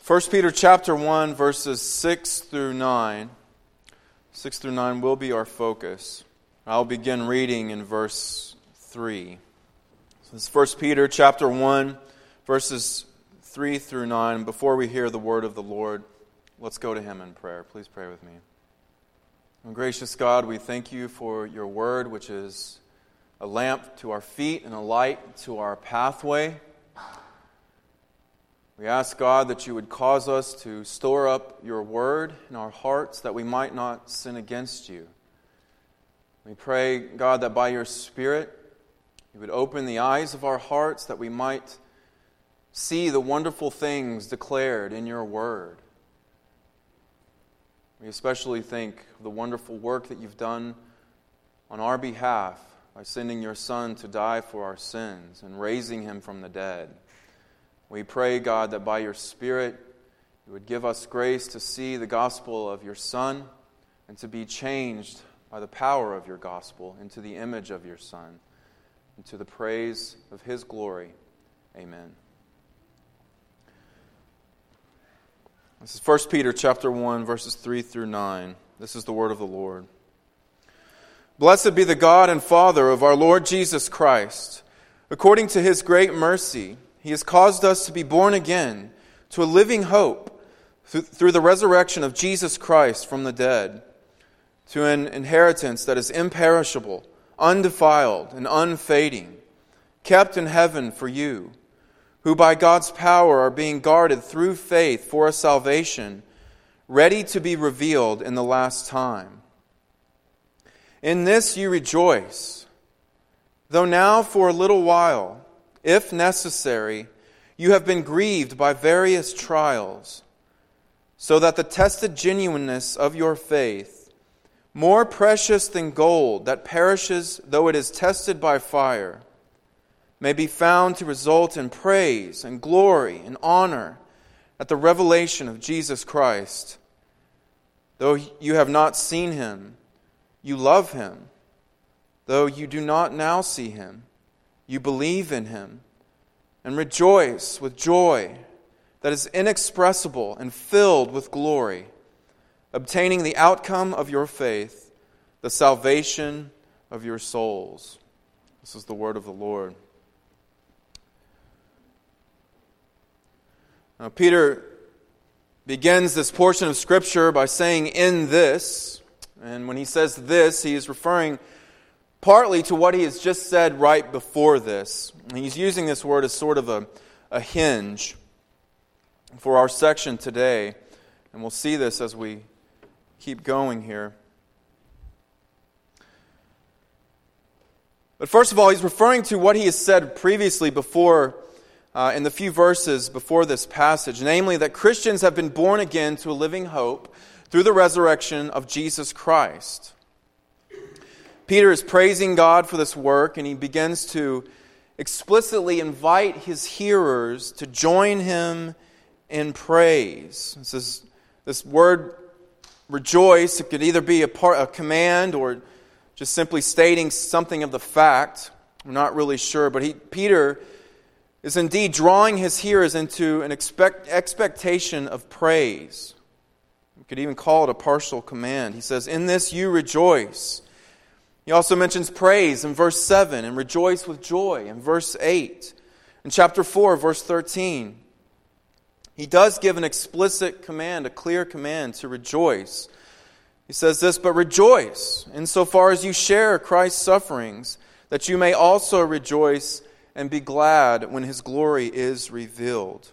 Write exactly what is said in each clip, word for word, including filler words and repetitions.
First Peter chapter one, verses six through nine. six through nine will be our focus. I'll begin reading in verse three. So this is First Peter chapter one, verses three through nine. Before we hear the word of the Lord, let's go to Him in prayer. Please pray with me. And gracious God, we thank You for Your word, which is a lamp to our feet and a light to our pathway. We ask, God, that You would cause us to store up Your word in our hearts that we might not sin against You. We pray, God, that by Your Spirit You would open the eyes of our hearts that we might see the wonderful things declared in Your word. We especially think of the wonderful work that You've done on our behalf by sending Your Son to die for our sins and raising Him from the dead. We pray, God, that by Your Spirit You would give us grace to see the gospel of Your Son and to be changed by the power of Your gospel into the image of Your Son and to the praise of His glory. Amen. This is First Peter chapter one, verses three through nine. This is the word of the Lord. Blessed be the God and Father of our Lord Jesus Christ. According to His great mercy, He has caused us to be born again to a living hope through the resurrection of Jesus Christ from the dead, to an inheritance that is imperishable, undefiled, and unfading, kept in heaven for you, who by God's power are being guarded through faith for a salvation, ready to be revealed in the last time. In this you rejoice, though now for a little while, if necessary, you have been grieved by various trials, so that the tested genuineness of your faith, more precious than gold that perishes though it is tested by fire, may be found to result in praise and glory and honor at the revelation of Jesus Christ. Though you have not seen Him, you love Him. Though you do not now see Him, you believe in Him and rejoice with joy that is inexpressible and filled with glory, obtaining the outcome of your faith, the salvation of your souls. This is the word of the Lord. Now, Peter begins this portion of Scripture by saying, "In this," and when he says this, he is referring partly to what he has just said right before this. And he's using this word as sort of a, a hinge for our section today. And we'll see this as we keep going here. But first of all, he's referring to what he has said previously before, uh, in the few verses before this passage, namely that Christians have been born again to a living hope through the resurrection of Jesus Christ. Peter is praising God for this work, and he begins to explicitly invite his hearers to join him in praise. This is this word rejoice. It could either be a part, a command, or just simply stating something of the fact. I'm not really sure, but he, Peter is indeed drawing his hearers into an expect, expectation of praise. We could even call it a partial command. He says, "In this you rejoice." He also mentions praise in verse seven and rejoice with joy in verse eight. In chapter four, verse thirteen, he does give an explicit command, a clear command to rejoice. He says this, "But rejoice insofar as you share Christ's sufferings, that you may also rejoice and be glad when His glory is revealed."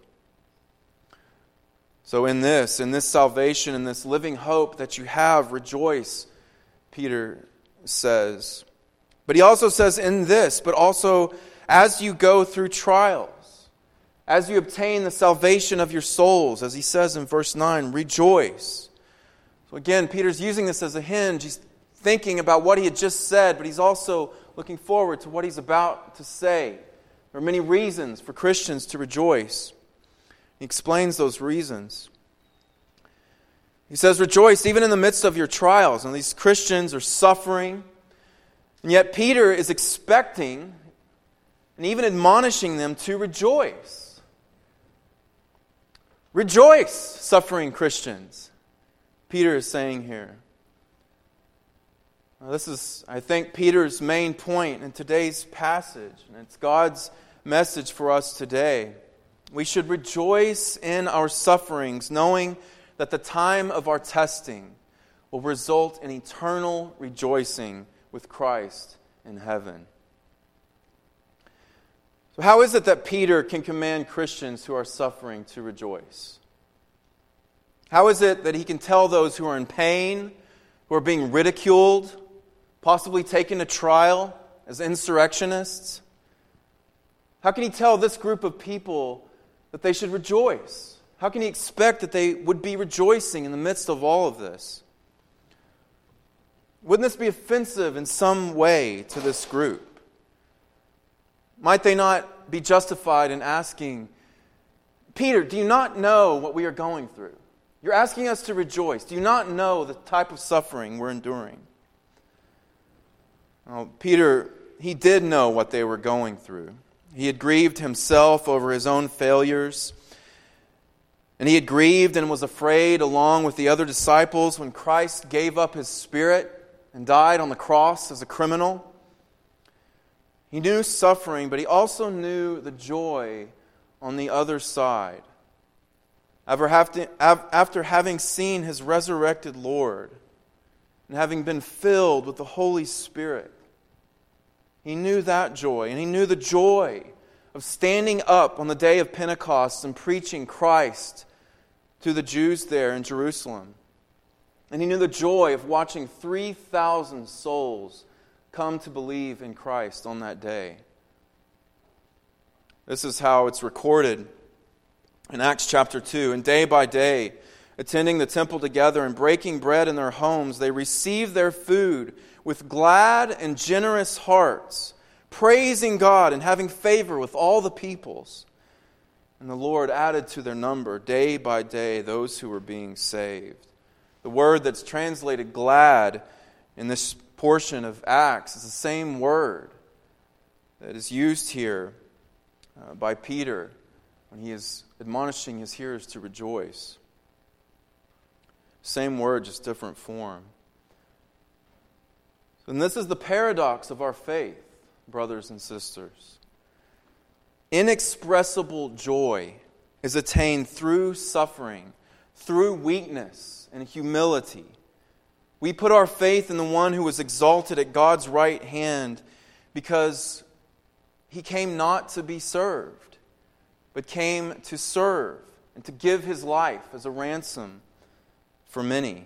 So in this, in this salvation, in this living hope that you have, rejoice, Peter says. But he also says in this, but also as you go through trials, as you obtain the salvation of your souls, as he says in verse nine, rejoice. So again, Peter's using this as a hinge. He's thinking about what he had just said, but he's also looking forward to what he's about to say. There are many reasons for Christians to rejoice. He explains those reasons. He says, rejoice even in the midst of your trials. And these Christians are suffering. And yet Peter is expecting and even admonishing them to rejoice. Rejoice, suffering Christians, Peter is saying here. Now, this is, I think, Peter's main point in today's passage, and it's God's message for us today. We should rejoice in our sufferings, knowing that the time of our testing will result in eternal rejoicing with Christ in heaven. So how is it that Peter can command Christians who are suffering to rejoice? How is it that he can tell those who are in pain, who are being ridiculed, possibly taken to trial as insurrectionists? How can he tell this group of people that they should rejoice? How can he expect that they would be rejoicing in the midst of all of this? Wouldn't this be offensive in some way to this group? Might they not be justified in asking, Peter, do you not know what we are going through? You're asking us to rejoice. Do you not know the type of suffering we're enduring? Well, Peter, he did know what they were going through. He had grieved himself over his own failures. And he had grieved and was afraid along with the other disciples when Christ gave up his spirit and died on the cross as a criminal. He knew suffering, but he also knew the joy on the other side. After having seen his resurrected Lord and having been filled with the Holy Spirit, he knew that joy, and he knew the joy of standing up on the day of Pentecost and preaching Christ to the Jews there in Jerusalem. And he knew the joy of watching three thousand souls come to believe in Christ on that day. This is how it's recorded in Acts chapter two. And day by day, attending the temple together and breaking bread in their homes, they received their food with glad and generous hearts, praising God and having favor with all the peoples. And the Lord added to their number day by day those who were being saved. The word that's translated glad in this portion of Acts is the same word that is used here uh, by Peter when he is admonishing his hearers to rejoice. Same word, just different form. And this is the paradox of our faith, brothers and sisters. Inexpressible joy is attained through suffering, through weakness and humility. We put our faith in the one who was exalted at God's right hand because he came not to be served, but came to serve and to give his life as a ransom for many.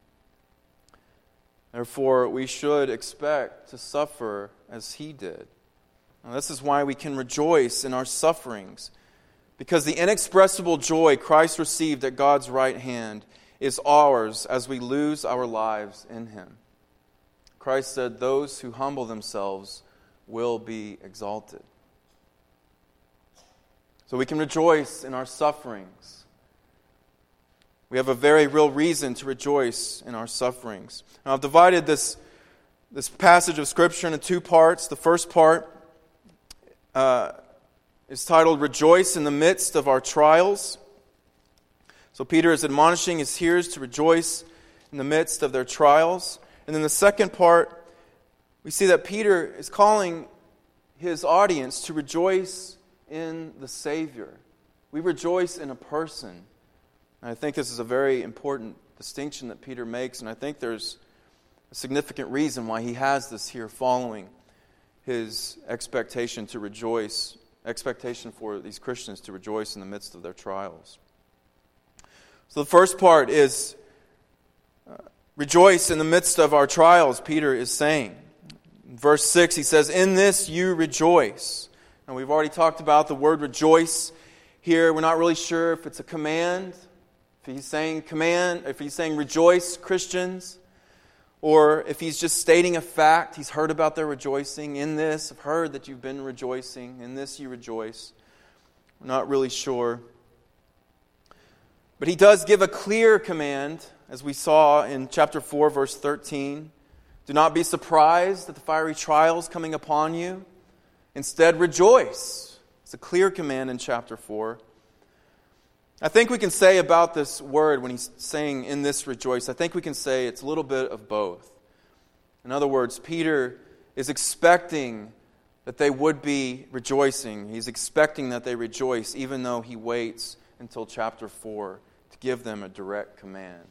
Therefore, we should expect to suffer as he did. Now, this is why we can rejoice in our sufferings, because the inexpressible joy Christ received at God's right hand is ours as we lose our lives in him. Christ said, those who humble themselves will be exalted. So we can rejoice in our sufferings. We have a very real reason to rejoice in our sufferings. Now, I've divided this, this passage of Scripture into two parts. The first part uh, is titled, Rejoice in the Midst of Our Trials. So Peter is admonishing his hearers to rejoice in the midst of their trials. And then the second part, we see that Peter is calling his audience to rejoice in the Savior. We rejoice in a person. And I think this is a very important distinction that Peter makes, and I think there's a significant reason why he has this here following his expectation to rejoice, expectation for these Christians to rejoice in the midst of their trials. So the first part is uh, rejoice in the midst of our trials, Peter is saying. In verse six, he says, in this you rejoice. And we've already talked about the word rejoice here. We're not really sure if it's a command, if he's saying command, if he's saying rejoice, Christians, or if he's just stating a fact. He's heard about their rejoicing. In this, I've heard that you've been rejoicing. In this you rejoice. We're not really sure. But he does give a clear command, as we saw in chapter four, verse thirteen. Do not be surprised at the fiery trials coming upon you. Instead, rejoice. It's a clear command in chapter four. I think we can say about this word, when he's saying in this rejoice, I think we can say it's a little bit of both. In other words, Peter is expecting that they would be rejoicing. He's expecting that they rejoice, even though he waits until chapter four to give them a direct command.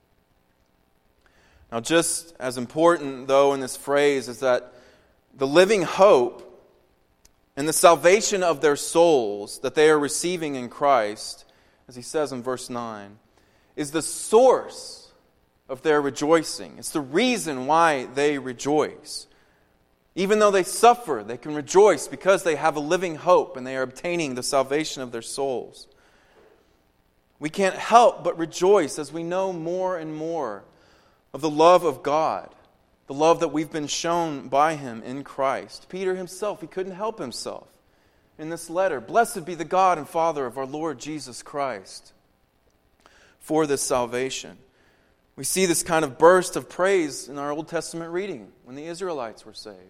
Now, just as important, though, in this phrase is that the living hope and the salvation of their souls that they are receiving in Christ, as he says in verse nine, is the source of their rejoicing. It's the reason why they rejoice. Even though they suffer, they can rejoice because they have a living hope and they are obtaining the salvation of their souls. We can't help but rejoice as we know more and more of the love of God, the love that we've been shown by Him in Christ. Peter himself, he couldn't help himself in this letter. Blessed be the God and Father of our Lord Jesus Christ for this salvation. We see this kind of burst of praise in our Old Testament reading when the Israelites were saved.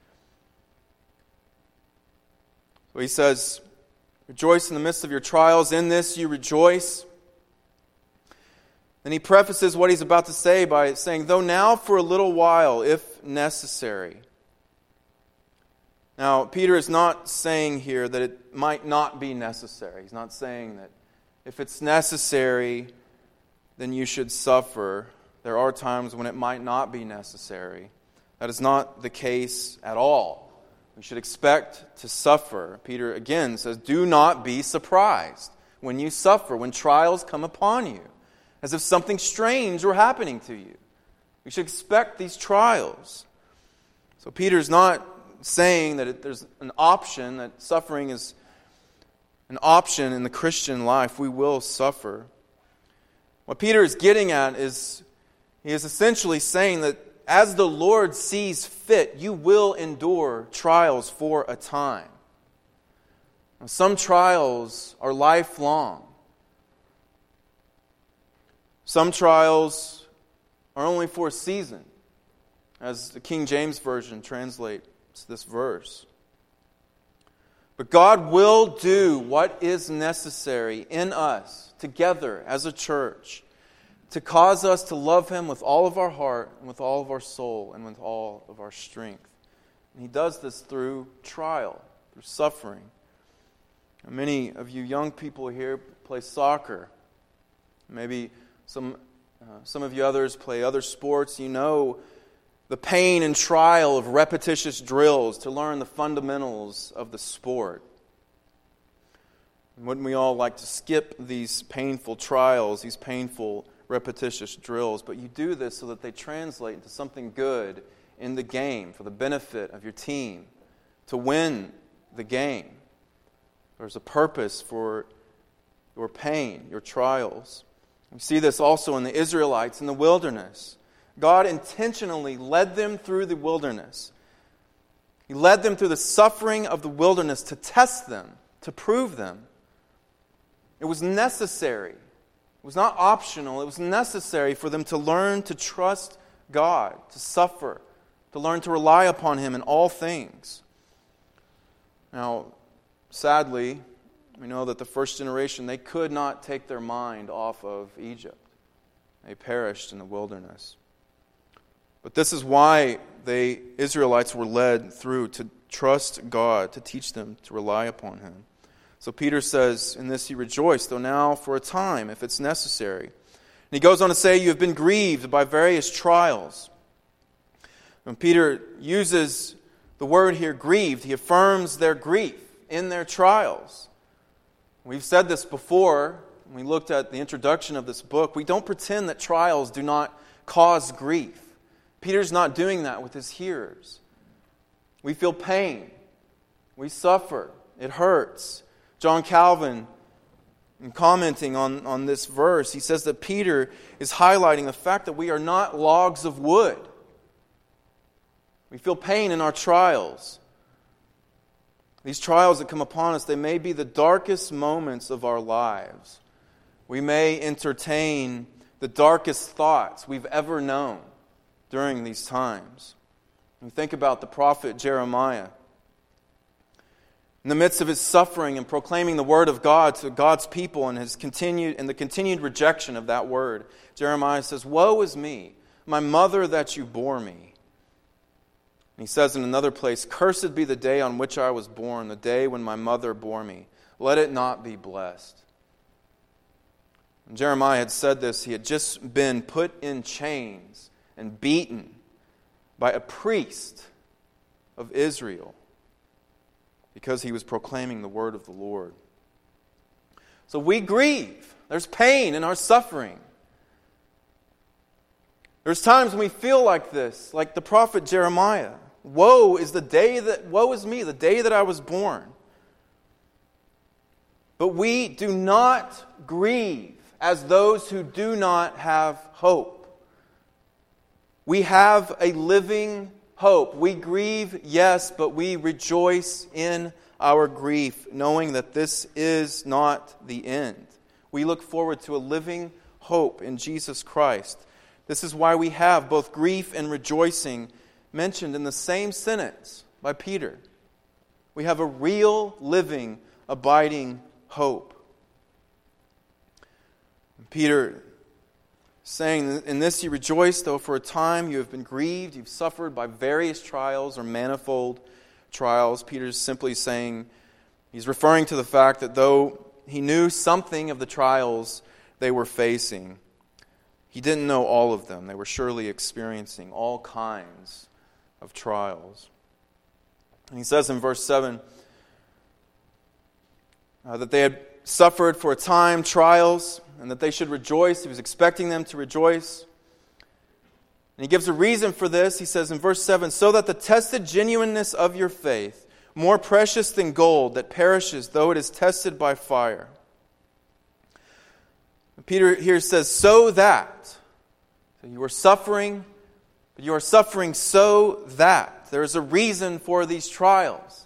So he says, rejoice in the midst of your trials. In this you rejoice. Then he prefaces what he's about to say by saying, though now for a little while, if necessary. Now, Peter is not saying here that it might not be necessary. He's not saying that if it's necessary, then you should suffer. There are times when it might not be necessary. That is not the case at all. We should expect to suffer. Peter again says, do not be surprised when you suffer, when trials come upon you, as if something strange were happening to you. We should expect these trials. So Peter's not saying that it, there's an option, that suffering is an option in the Christian life. We will suffer. What Peter is getting at is, he is essentially saying that as the Lord sees fit, you will endure trials for a time. Now, some trials are lifelong. Some trials are only for a season, as the King James Version translates this verse. But God will do what is necessary in us, together as a church, to cause us to love Him with all of our heart and with all of our soul and with all of our strength. And He does this through trial, through suffering. And many of you young people here play soccer. Maybe some, uh, some of you others play other sports. You know the pain and trial of repetitious drills to learn the fundamentals of the sport. And wouldn't we all like to skip these painful trials, these painful repetitious drills? But you do this so that they translate into something good in the game for the benefit of your team, to win the game. There's a purpose for your pain, your trials. We see this also in the Israelites in the wilderness. God intentionally led them through the wilderness. He led them through the suffering of the wilderness to test them, to prove them. It was necessary. It was not optional. It was necessary for them to learn to trust God, to suffer, to learn to rely upon Him in all things. Now, sadly, we know that the first generation, they could not take their mind off of Egypt. They perished in the wilderness. But this is why the Israelites were led through, to trust God, to teach them to rely upon Him. So Peter says, in this you rejoice, though now for a time, if it's necessary. And he goes on to say, you have been grieved by various trials. When Peter uses the word here, grieved, he affirms their grief in their trials. We've said this before, when we looked at the introduction of this book. We don't pretend that trials do not cause grief. Peter's not doing that with his hearers. We feel pain. We suffer. It hurts. John Calvin, in commenting on, on this verse, he says that Peter is highlighting the fact that we are not logs of wood. We feel pain in our trials. These trials that come upon us, they may be the darkest moments of our lives. We may entertain the darkest thoughts we've ever known during these times. We think about the prophet Jeremiah. In the midst of his suffering and proclaiming the word of God to God's people and his continued and the continued rejection of that word, Jeremiah says, "Woe is me, my mother that you bore me." And he says in another place, "Cursed be the day on which I was born, the day when my mother bore me. Let it not be blessed." When Jeremiah had said this, he had just been put in chains and beaten by a priest of Israel, because he was proclaiming the word of the Lord. So we grieve. There's pain in our suffering. There's times when we feel like this, like the prophet Jeremiah. Woe is the day that, woe is me, the day that I was born. But we do not grieve as those who do not have hope. We have a living hope. We grieve, yes, but we rejoice in our grief, knowing that this is not the end. We look forward to a living hope in Jesus Christ. This is why we have both grief and rejoicing mentioned in the same sentence by Peter. We have a real, living, abiding hope. Peter saying, "In this you rejoice, though for a time you have been grieved, you've suffered by various trials or manifold trials." Peter's simply saying, he's referring to the fact that though he knew something of the trials they were facing, he didn't know all of them. They were surely experiencing all kinds of trials. And he says in verse seven uh, that they had suffered for a time trials, and that they should rejoice. He was expecting them to rejoice. And he gives a reason for this. He says in verse seven, "So that the tested genuineness of your faith, more precious than gold that perishes though it is tested by fire." Peter here says, "So that." So you are suffering, but you are suffering so that. There is a reason for these trials.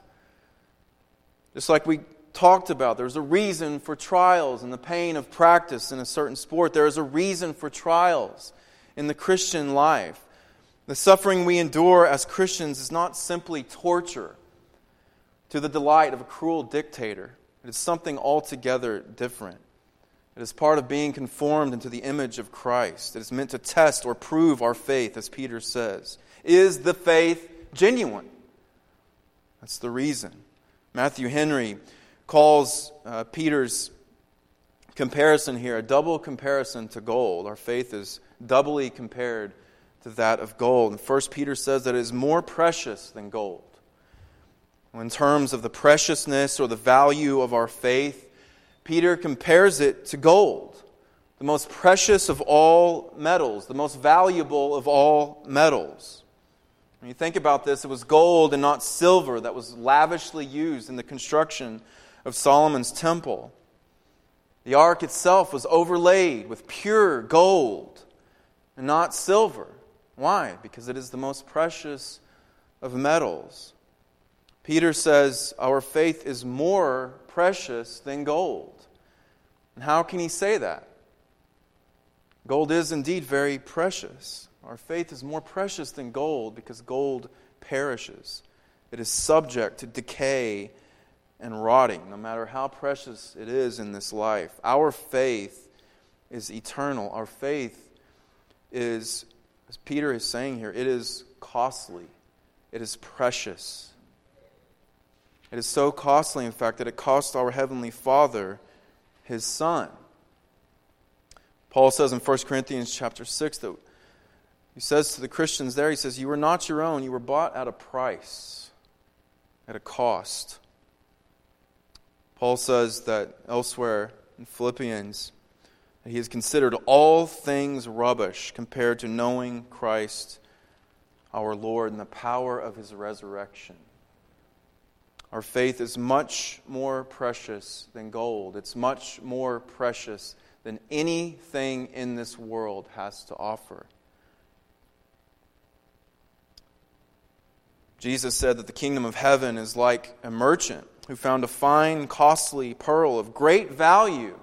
Just like we talked about, there's a reason for trials and the pain of practice in a certain sport. There is a reason for trials in the Christian life. The suffering we endure as Christians is not simply torture to the delight of a cruel dictator. It is something altogether different. It is part of being conformed into the image of Christ. It is meant to test or prove our faith, as Peter says. Is the faith genuine? That's the reason. Matthew Henry calls uh, Peter's comparison here a double comparison to gold. Our faith is doubly compared to that of gold. And First Peter says that it is more precious than gold. In terms of the preciousness or the value of our faith, Peter compares it to gold, the most precious of all metals, the most valuable of all metals. When you think about this, it was gold and not silver that was lavishly used in the construction of Solomon's temple. The ark itself was overlaid with pure gold and not silver. Why? Because it is the most precious of metals. Peter says our faith is more precious than gold. And how can he say that? Gold is indeed very precious. Our faith is more precious than gold because gold perishes. It is subject to decay and rotting, no matter how precious it is in this life. Our faith is eternal. Our faith is, as Peter is saying here, it is costly. It is precious. It is so costly, in fact, that it cost our Heavenly Father His Son. Paul says in First Corinthians chapter six that he says to the Christians there, he says, "You were not your own, you were bought at a price, at a cost." Paul says that elsewhere in Philippians, that he has considered all things rubbish compared to knowing Christ our Lord and the power of His resurrection. Our faith is much more precious than gold. It's much more precious than anything in this world has to offer. Jesus said that the kingdom of heaven is like a merchant who found a fine, costly pearl of great value.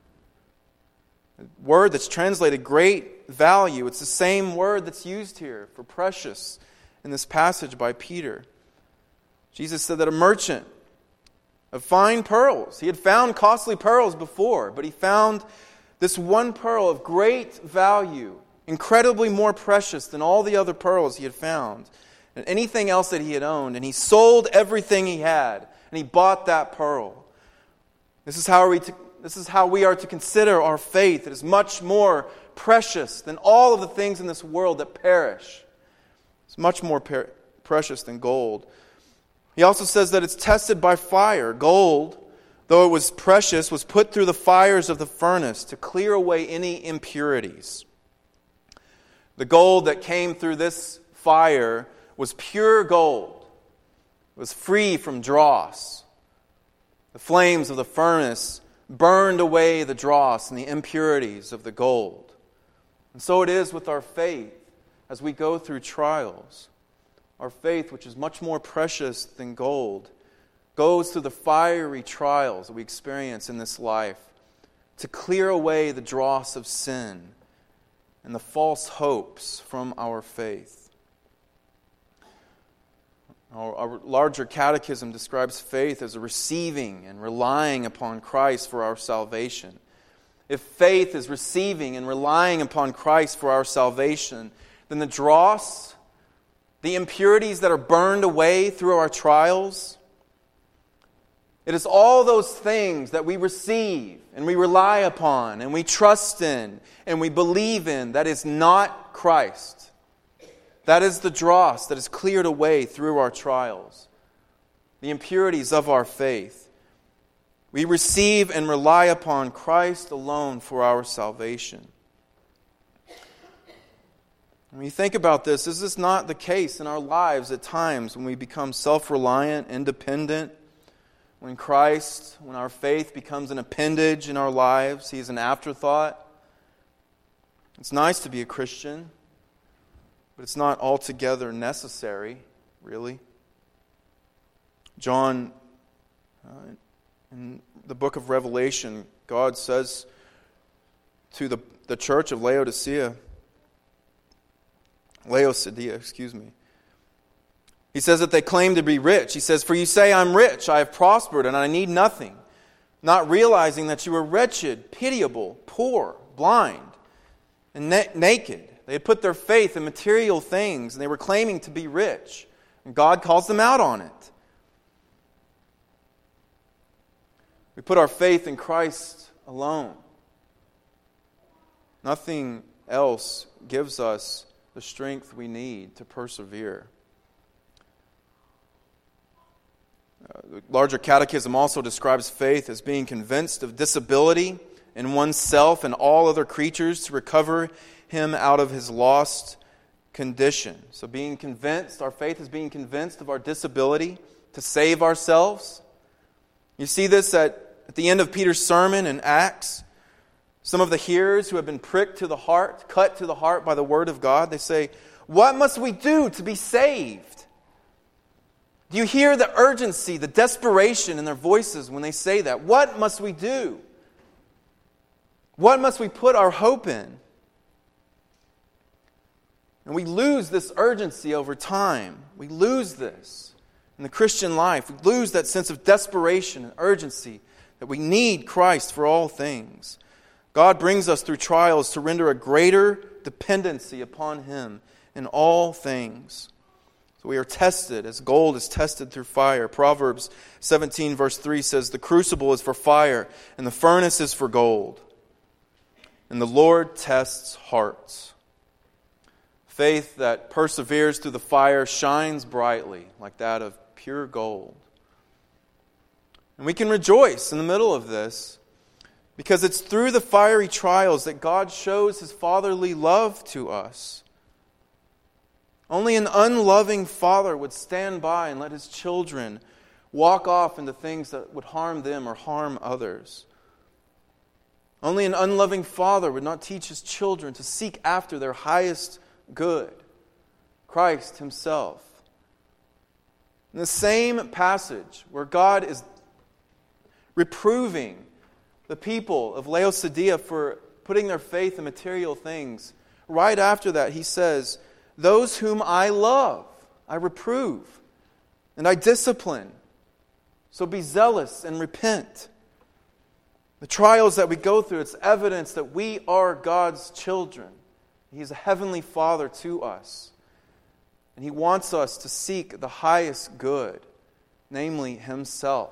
A word that's translated great value. It's the same word that's used here for precious in this passage by Peter. Jesus said that a merchant of fine pearls. He had found costly pearls before, but he found this one pearl of great value, incredibly more precious than all the other pearls he had found and anything else that he had owned. And he sold everything he had, and he bought that pearl. This is how we to, this is how we are to consider our faith. It is much more precious than all of the things in this world that perish. It's much more per- precious than gold. He also says that it's tested by fire. Gold, though it was precious, was put through the fires of the furnace to clear away any impurities. The gold that came through this fire was pure gold. It was free from dross. The flames of the furnace burned away the dross and the impurities of the gold. And so it is with our faith as we go through trials. Our faith, which is much more precious than gold, goes through the fiery trials that we experience in this life to clear away the dross of sin and the false hopes from our faith. Our, our larger catechism describes faith as a receiving and relying upon Christ for our salvation. If faith is receiving and relying upon Christ for our salvation, then the dross, the impurities that are burned away through our trials, it is all those things that we receive and we rely upon and we trust in and we believe in that is not Christ. That is the dross that is cleared away through our trials, the impurities of our faith. We receive and rely upon Christ alone for our salvation. When you think about this, is this not the case in our lives at times when we become self-reliant, independent? When Christ, when our faith becomes an appendage in our lives, He's an afterthought. It's nice to be a Christian, but it's not altogether necessary, really. John, uh, in the book of Revelation, God says to the, the church of Laodicea, Laodicea, excuse me. He says that they claim to be rich. He says, "For you say, I'm rich, I have prospered, and I need nothing, not realizing that you are wretched, pitiable, poor, blind, and na- naked." They had put their faith in material things, and they were claiming to be rich. And God calls them out on it. We put our faith in Christ alone. Nothing else gives us the strength we need to persevere. Uh, the larger catechism also describes faith as being convinced of disability in oneself and all other creatures to recover him out of his lost condition. So being convinced, our faith is being convinced of our disability to save ourselves. You see this at, at the end of Peter's sermon in Acts. Some of the hearers who have been pricked to the heart, cut to the heart by the word of God, they say, "What must we do to be saved?" Do you hear the urgency, the desperation in their voices when they say that? What must we do? What must we put our hope in? And we lose this urgency over time. We lose this in the Christian life. We lose that sense of desperation and urgency that we need Christ for all things. God brings us through trials to render a greater dependency upon Him in all things. So we are tested as gold is tested through fire. Proverbs seventeen verse three says, "The crucible is for fire, and the furnace is for gold. And the Lord tests hearts." Faith that perseveres through the fire shines brightly like that of pure gold. And we can rejoice in the middle of this, because it's through the fiery trials that God shows His fatherly love to us. Only an unloving father would stand by and let his children walk off into things that would harm them or harm others. Only an unloving father would not teach his children to seek after their highest good, Christ Himself. In the same passage where God is reproving the people of Laodicea for putting their faith in material things, right after that He says, "Those whom I love, I reprove, and I discipline. So be zealous and repent. The trials that we go through, it's evidence that we are God's children. He's a heavenly Father to us. And He wants us to seek the highest good, namely Himself.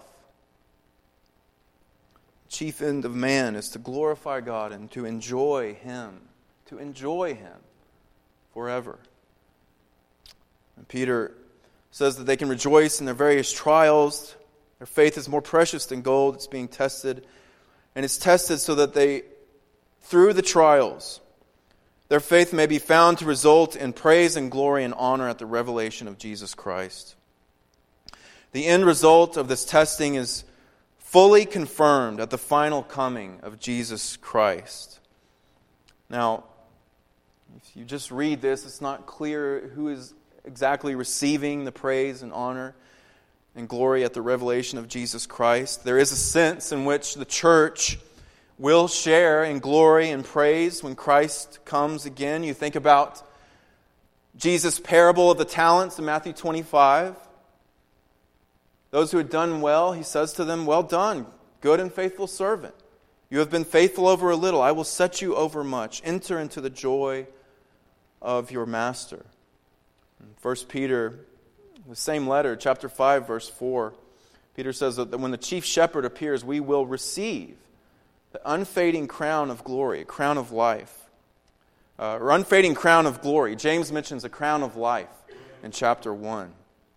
The chief end of man is to glorify God and to enjoy Him, to enjoy Him forever. And Peter says that they can rejoice in their various trials. Their faith is more precious than gold. It's being tested. And it's tested so that they, through the trials, their faith may be found to result in praise and glory and honor at the revelation of Jesus Christ. The end result of this testing is fully confirmed at the final coming of Jesus Christ. Now, if you just read this, it's not clear who is exactly receiving the praise and honor and glory at the revelation of Jesus Christ. There is a sense in which the church will share in glory and praise when Christ comes again. You think about Jesus' parable of the talents in Matthew twenty-five. Those who had done well, He says to them, "Well done, good and faithful servant. You have been faithful over a little. I will set you over much. Enter into the joy of your master." In First Peter, the same letter, chapter five, verse four, Peter says that when the chief shepherd appears, we will receive the unfading crown of glory, a crown of life. Uh, or unfading crown of glory. James mentions a crown of life in chapter one.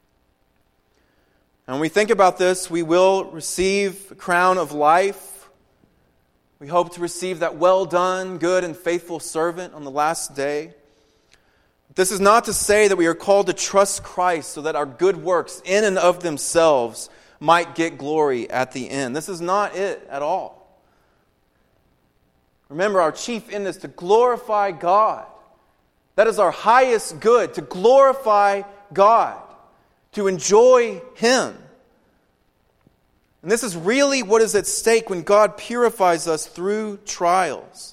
And when we think about this, we will receive a crown of life. We hope to receive that well done, good and faithful servant on the last day. This is not to say that we are called to trust Christ so that our good works in and of themselves might get glory at the end. This is not it at all. Remember, our chief end is to glorify God. That is our highest good, to glorify God, to enjoy Him. And this is really what is at stake when God purifies us through trials.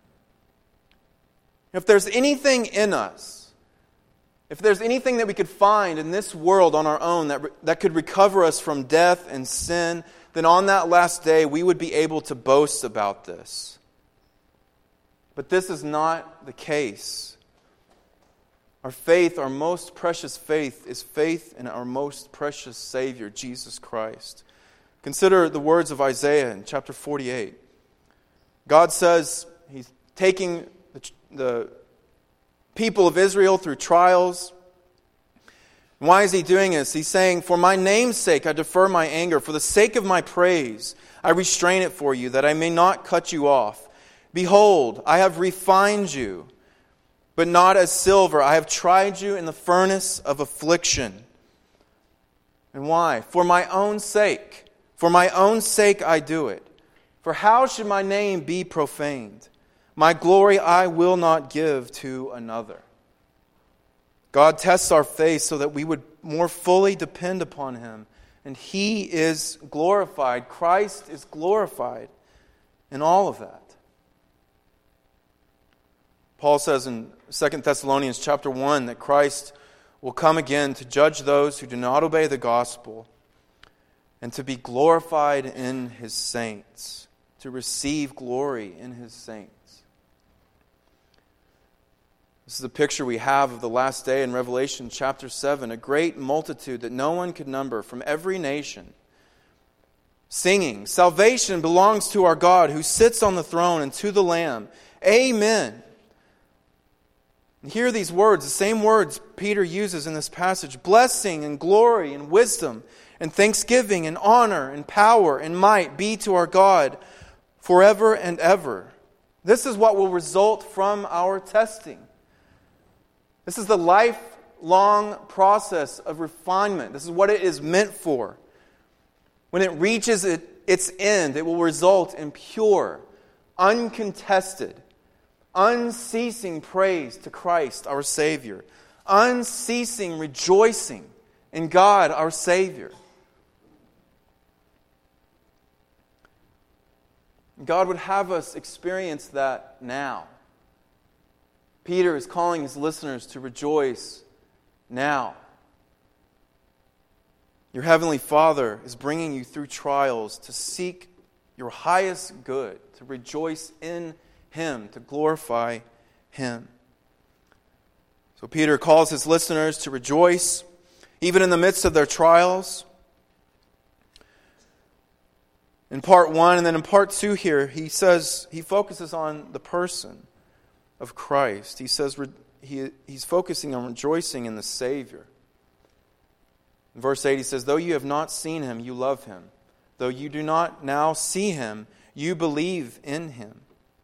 If there's anything in us, if there's anything that we could find in this world on our own that, that could recover us from death and sin, then on that last day we would be able to boast about this. But this is not the case. Our faith, our most precious faith, is faith in our most precious Savior, Jesus Christ. Consider the words of Isaiah in chapter forty-eight. God says He's taking the, the people of Israel through trials. And why is He doing this? He's saying, "For my name's sake I defer my anger. For the sake of my praise I restrain it for you, that I may not cut you off. Behold, I have refined you, but not as silver. I have tried you in the furnace of affliction." And why? For my own sake. For my own sake I do it. For how should my name be profaned? My glory I will not give to another. God tests our faith so that we would more fully depend upon Him. And He is glorified. Christ is glorified in all of that. Paul says in Second Thessalonians chapter one that Christ will come again to judge those who do not obey the gospel and to be glorified in His saints, to receive glory in His saints. This is a picture we have of the last day in Revelation chapter seven, a great multitude that no one could number from every nation, singing, "Salvation belongs to our God who sits on the throne and to the Lamb. Amen." And hear these words, the same words Peter uses in this passage. "Blessing and glory and wisdom and thanksgiving and honor and power and might be to our God forever and ever." This is what will result from our testing. This is the lifelong process of refinement. This is what it is meant for. When it reaches it, its end, it will result in pure, uncontested, unceasing praise to Christ, our Savior. Unceasing rejoicing in God, our Savior. God would have us experience that now. Peter is calling his listeners to rejoice now. Your Heavenly Father is bringing you through trials to seek your highest good, to rejoice in Him, to glorify Him. So Peter calls his listeners to rejoice, even in the midst of their trials. In part one, and then in part two here, he says, he focuses on the person of Christ. He says he, he's focusing on rejoicing in the Savior. In verse eight, he says, though you have not seen Him, you love Him. Though you do not now see Him, you believe in Him.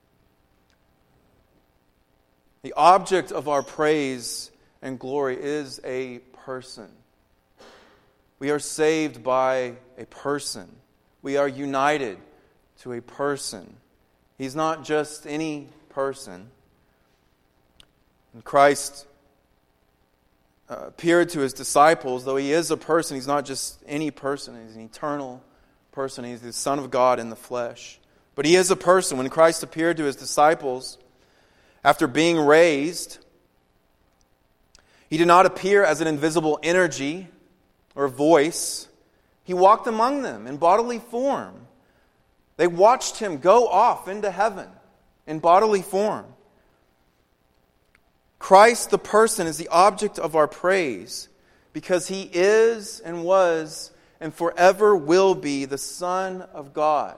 The object of our praise and glory is a person. We are saved by a person. We are united to a person. He's not just any person. And Christ uh, appeared to His disciples, though He is a person, He's not just any person. He's an eternal person. He's the Son of God in the flesh. But He is a person. When Christ appeared to His disciples, after being raised, He did not appear as an invisible energy or voice. He walked among them in bodily form. They watched Him go off into heaven in bodily form. Christ, the person, is the object of our praise because He is and was and forever will be the Son of God.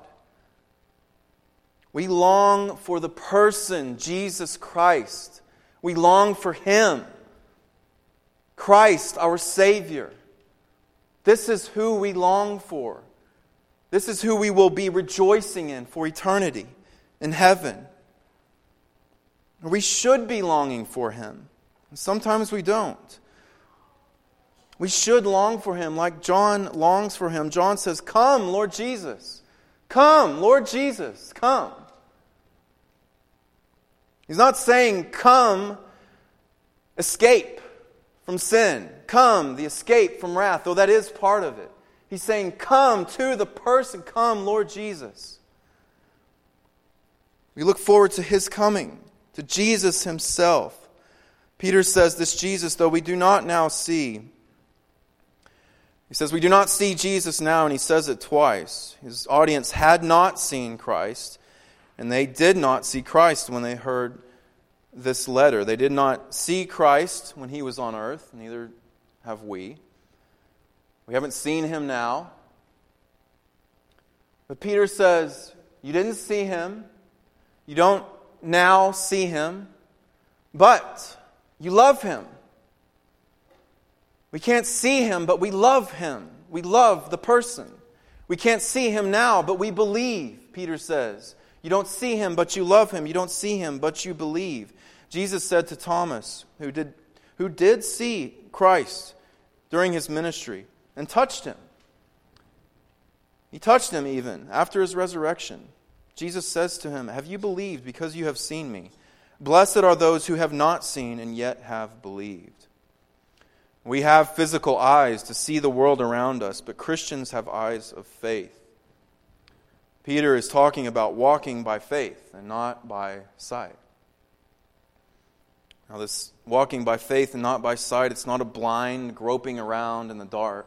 We long for the person, Jesus Christ. We long for Him. Christ, our Savior. This is who we long for. This is who we will be rejoicing in for eternity in heaven. We should be longing for Him. And sometimes we don't. We should long for Him like John longs for Him. John says, "Come, Lord Jesus. Come, Lord Jesus. Come." He's not saying, "Come, escape from sin. Come, the escape from wrath," though that is part of it. He's saying, "Come to the person. Come, Lord Jesus." We look forward to His coming, to Jesus Himself. Peter says this Jesus, though we do not now see. He says, we do not see Jesus now, and he says it twice. His audience had not seen Christ, and they did not see Christ when they heard this letter. They did not see Christ when He was on earth, neither have we. We haven't seen Him now. But Peter says, you didn't see Him. You don't now see Him. But you love Him. We can't see Him, but we love Him. We love the person. We can't see Him now, but we believe, Peter says. You don't see Him, but you love Him. You don't see Him, but you believe. Jesus said to Thomas, who did, who did see Christ during His ministry, and touched Him. He touched Him even after His resurrection. Jesus says to him, "Have you believed because you have seen me? Blessed are those who have not seen and yet have believed." We have physical eyes to see the world around us, but Christians have eyes of faith. Peter is talking about walking by faith and not by sight. Now, this walking by faith and not by sight, it's not a blind groping around in the dark.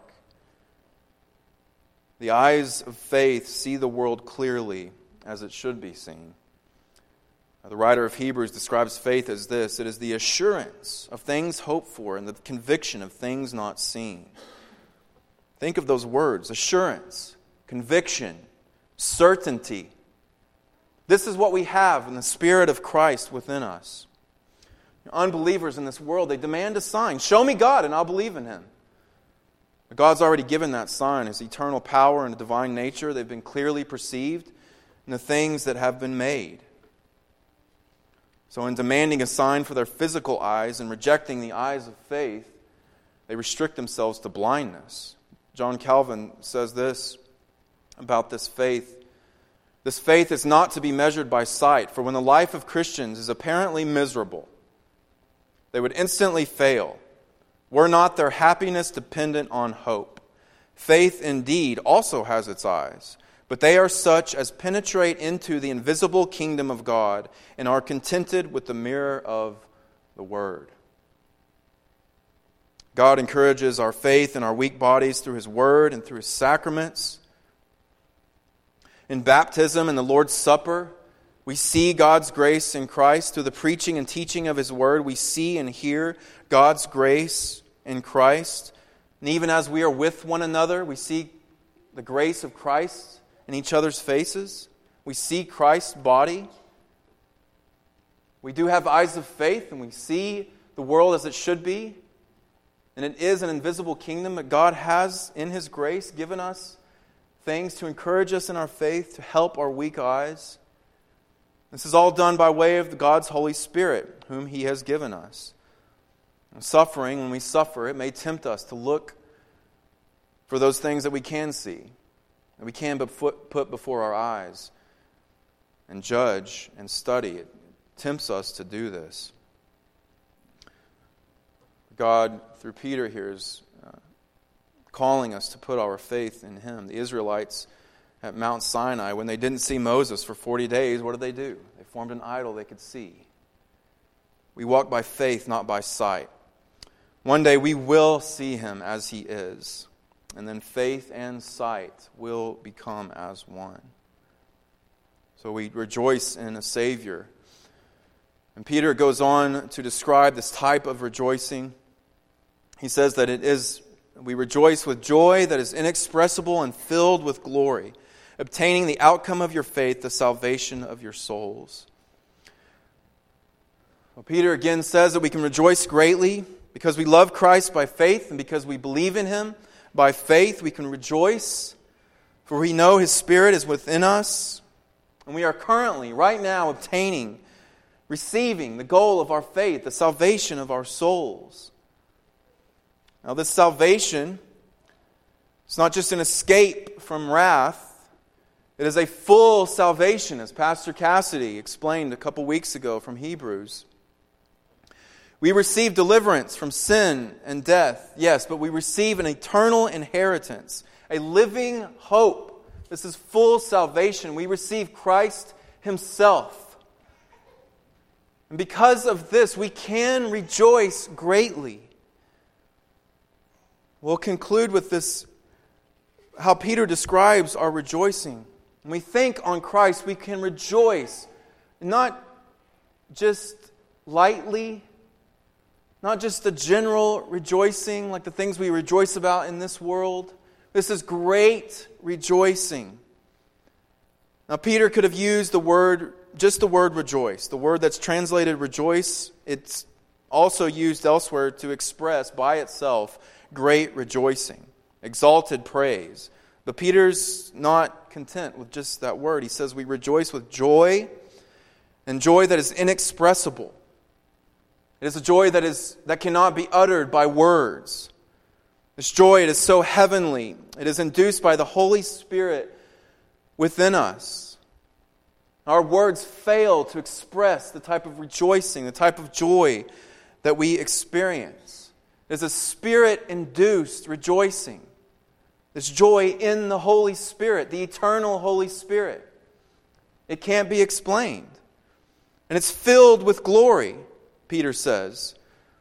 The eyes of faith see the world clearly as it should be seen. The writer of Hebrews describes faith as this: it is the assurance of things hoped for and the conviction of things not seen. Think of those words: assurance, conviction, certainty. This is what we have in the Spirit of Christ within us. Unbelievers in this world, they demand a sign. Show me God and I'll believe in Him. But God's already given that sign, His eternal power and divine nature. They've been clearly perceived in the things that have been made. So in demanding a sign for their physical eyes and rejecting the eyes of faith, they restrict themselves to blindness. John Calvin says this about this faith: this faith is not to be measured by sight, for when the life of Christians is apparently miserable, they would instantly fail, were not their happiness dependent on hope. Faith indeed also has its eyes, but they are such as penetrate into the invisible kingdom of God and are contented with the mirror of the Word. God encourages our faith in our weak bodies through His Word and through His sacraments. In baptism and the Lord's Supper, we see God's grace in Christ. Through the preaching and teaching of His Word, we see and hear God's grace in Christ. And even as we are with one another, we see the grace of Christ in each other's faces. We see Christ's body. We do have eyes of faith, and we see the world as it should be. And it is an invisible kingdom, but God has, in His grace, given us things to encourage us in our faith, to help our weak eyes. This is all done by way of God's Holy Spirit, whom He has given us. And suffering, when we suffer, it may tempt us to look for those things that we can see, that we can put before our eyes, and judge and study. It tempts us to do this. God, through Peter here, is uh, calling us to put our faith in Him. The Israelites at Mount Sinai, when they didn't see Moses for forty days, what did they do? They formed an idol they could see. We walk by faith, not by sight. One day we will see Him as He is, and then faith and sight will become as one. So we rejoice in a Savior. And Peter goes on to describe this type of rejoicing. He says that it is, we rejoice with joy that is inexpressible and filled with glory, obtaining the outcome of your faith, the salvation of your souls. Well, Peter again says that we can rejoice greatly because we love Christ by faith, and because we believe in Him by faith, we can rejoice, for we know His Spirit is within us, and we are currently, right now, obtaining, receiving the goal of our faith, the salvation of our souls. Now, this salvation is not just an escape from wrath. It is a full salvation, as Pastor Cassidy explained a couple weeks ago from Hebrews. We receive deliverance from sin and death, yes, but we receive an eternal inheritance, a living hope. This is full salvation. We receive Christ Himself. And because of this, we can rejoice greatly. We'll conclude with this, how Peter describes our rejoicing. When we think on Christ, we can rejoice, not just lightly, not just the general rejoicing, like the things we rejoice about in this world. This is great rejoicing. Now, Peter could have used the word, just the word rejoice. The word that's translated rejoice, it's also used elsewhere to express by itself great rejoicing, exalted praise. But Peter's not content with just that word. He says we rejoice with joy, and joy that is inexpressible. It is a joy that is that cannot be uttered by words. This joy, it is so heavenly. It is induced by the Holy Spirit within us. Our words fail to express the type of rejoicing, the type of joy that we experience. It is a Spirit-induced rejoicing. This joy in the Holy Spirit, the eternal Holy Spirit. It can't be explained. And it's filled with glory, Peter says.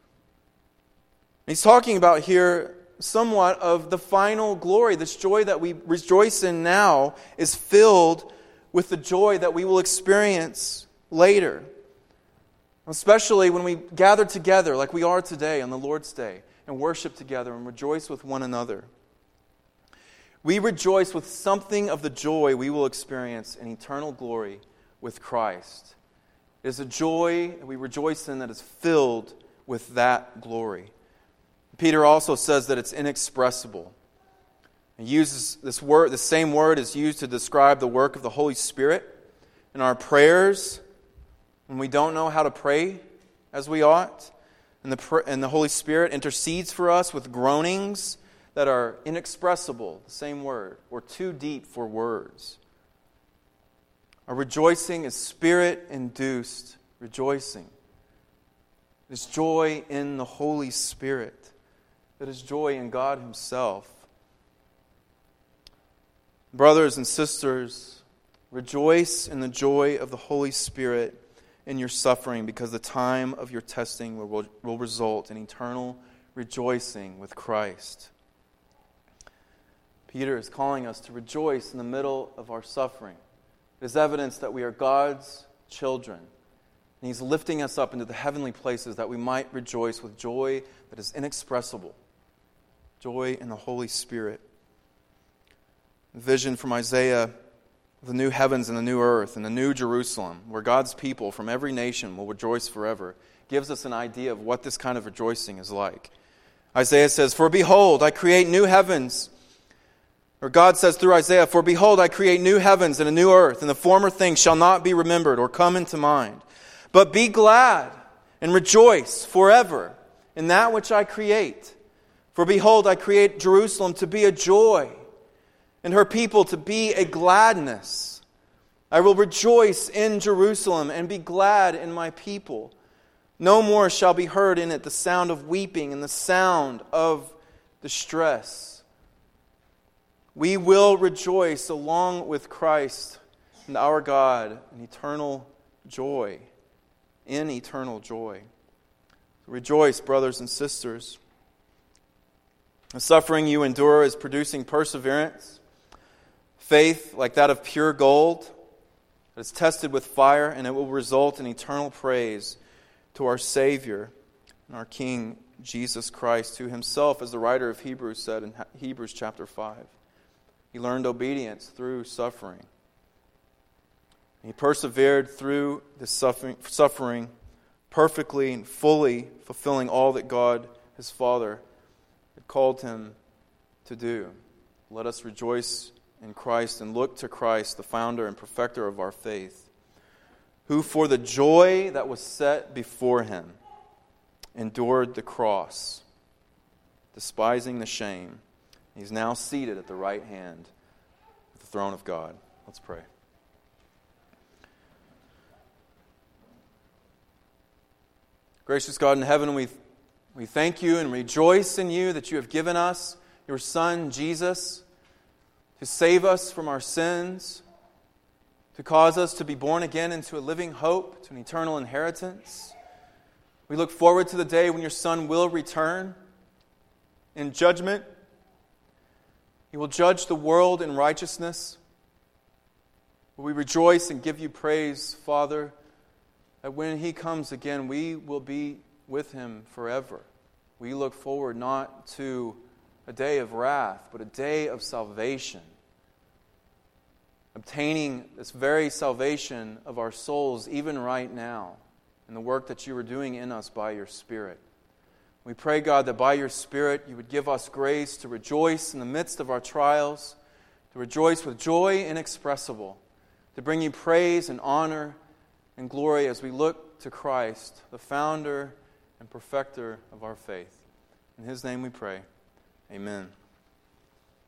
He's talking about here somewhat of the final glory. This joy that we rejoice in now is filled with the joy that we will experience later. Especially when we gather together like we are today on the Lord's Day and worship together and rejoice with one another. We rejoice with something of the joy we will experience in eternal glory with Christ. It is a joy we rejoice in that is filled with that glory. Peter also says that it's inexpressible. He uses this word, the same word is used to describe the work of the Holy Spirit in our prayers when we don't know how to pray as we ought. And the, and the Holy Spirit intercedes for us with groanings that are inexpressible, the same word, or too deep for words. Our rejoicing is Spirit-induced rejoicing. It is joy in the Holy Spirit. It is joy in God Himself. Brothers and sisters, rejoice in the joy of the Holy Spirit in your suffering, because the time of your testing will, will result in eternal rejoicing with Christ. Peter is calling us to rejoice in the middle of our suffering. It is evidence that we are God's children. And He's lifting us up into the heavenly places that we might rejoice with joy that is inexpressible. Joy in the Holy Spirit. The vision from Isaiah of the new heavens and the new earth and the new Jerusalem, where God's people from every nation will rejoice forever, gives us an idea of what this kind of rejoicing is like. Isaiah says, "For behold, I create new heavens." Or God says through Isaiah, "For behold, I create new heavens and a new earth, and the former things shall not be remembered or come into mind. But be glad and rejoice forever in that which I create. For behold, I create Jerusalem to be a joy, and her people to be a gladness. I will rejoice in Jerusalem and be glad in my people. No more shall be heard in it the sound of weeping and the sound of distress." We will rejoice along with Christ and our God in eternal joy. In eternal joy. Rejoice, brothers and sisters. The suffering you endure is producing perseverance, faith like that of pure gold that is tested with fire, and it will result in eternal praise to our Savior and our King, Jesus Christ, who Himself, as the writer of Hebrews said in Hebrews chapter five, He learned obedience through suffering. He persevered through this suffering, suffering perfectly and fully fulfilling all that God, His Father, had called Him to do. Let us rejoice in Christ and look to Christ, the founder and perfecter of our faith, who for the joy that was set before Him endured the cross, despising the shame. He's now seated at the right hand of the throne of God. Let's pray. Gracious God in heaven, we, we thank You and rejoice in You that You have given us Your Son, Jesus, to save us from our sins, to cause us to be born again into a living hope, to an eternal inheritance. We look forward to the day when Your Son will return in judgment. He will judge the world in righteousness. We rejoice and give You praise, Father, that when He comes again, we will be with Him forever. We look forward not to a day of wrath, but a day of salvation. Obtaining this very salvation of our souls even right now in the work that You are doing in us by Your Spirit. We pray, God, that by Your Spirit You would give us grace to rejoice in the midst of our trials, to rejoice with joy inexpressible, to bring You praise and honor and glory as we look to Christ, the founder and perfecter of our faith. In His name we pray. Amen.